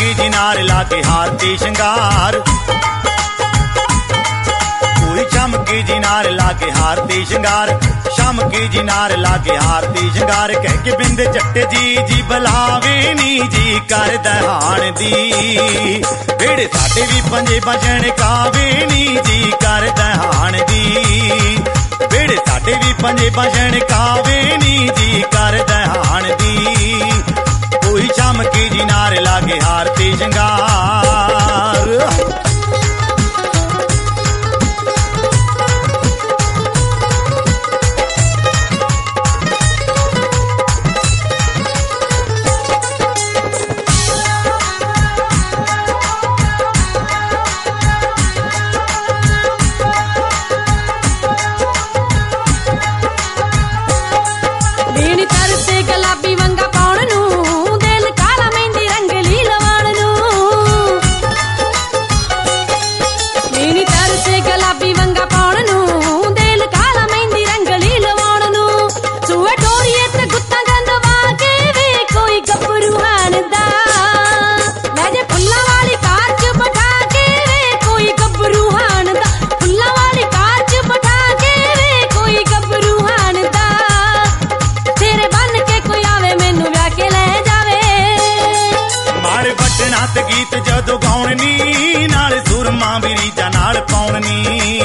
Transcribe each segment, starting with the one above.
चमकी जी नार लाके हार ते शंगार, कोई चमकी जी नार लाके हार ते शंगार, चमकी जी नार लाके हार ते शंगार। कह के बिंद चट्टे जी बलावे नी जी कर दहान दी, बेड़े साडे भी पंजे बजन कावे नी जी कर दहान दी, बेड़े साडे भी पंजे बजन कावे नी जी कर दहान दी। कोई चमकी जी नार लागे हार ते शंगार, मीनी तरसे गुलाबी वंगा पाउण नूं, दिल काला मेहंदी रंगली लवाण नूं। मीनी तरसे गुलाबी वंगा पाउण नूं, दिल काला मेहंदी रंगली लवाण नूं। सूए टोरीए ते गुत्तां गंदवा के वे कोई गभरू हान दा, ले जे फुल्लां वाली कार च बिठा के वे कोई गभरू हान दा, फुल्लां वाली कार च बिठा के वे कोई गभरू हान दा। तेरे बन के कोई आवे मैनू व्या के ले जावे, माड़ बटना ते गीत जदों गाउण नी, नाल सुरमा भी रीझां नाल पाउण नी।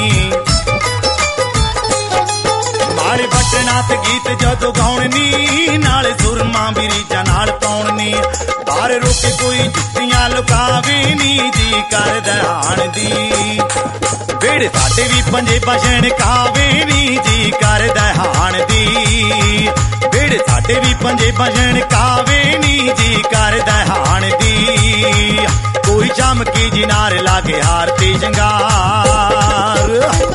माड़ बटना ते गीत जदों गाउण नी, नाल सुरमा भी रीझां नाल पाउण नी। बाहर रोके कोई जुत्तियां लुकावे नी जी कर दहान दी, बेड़े साडे भी पंजे बजन कावे नी जी कर दहान दी, बेड़े साडे भी पंजे बजन कावे नी जी कर दहान दी। कोई चमकी जी नार लागे हार ते शंगार,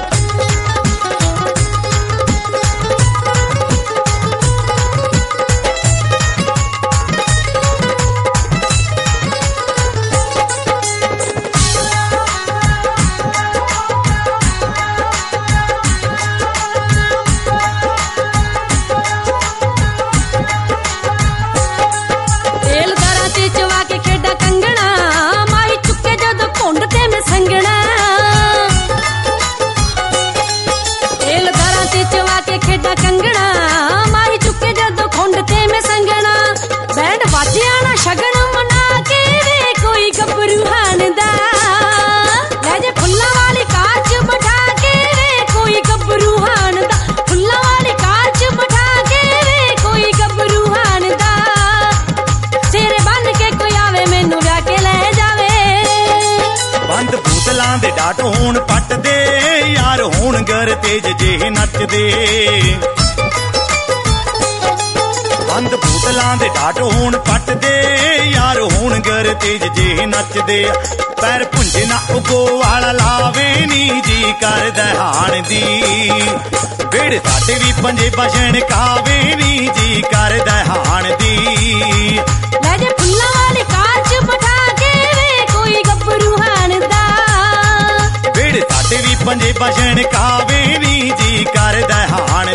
तेल दरां ते चवा के खेडा कंगना, माही चुके जदों घुंड ते मैं संगना। तेल दरां ते चवा के खेडा कंगना, माही चुके जदों घुंड ते मैं संगना। बैंड बाजिया ना शगन मना के वे कोई गभरू हान दा, ले जे फुल्लां वाली कार च बिठा के वे कोई गभरू हान दा, फुल्लां वाली कार च बिठा के वे कोई गभरू हान दा। तेरे बन के कोई आवे मैनू व्या के ले जावे, बंद बोतलां दे डाट होण पट दे, यार होण गर तेज जे नचदे। बंद बोतलां दे डाट होण पट दे, यार होण गर तेज जे नचदे। पैर भुंजे ना उगो वाला लावे नी जी कर दहान दी, बेड़े साडे भी पंजे बजन कावे नी जी कर दहान दी। ले जे फुल्लां वाली कार च बिठा के वे कोई गभरू हान दा, बेड़े साडे भी पंजे बजन कावे नी जी कर दहान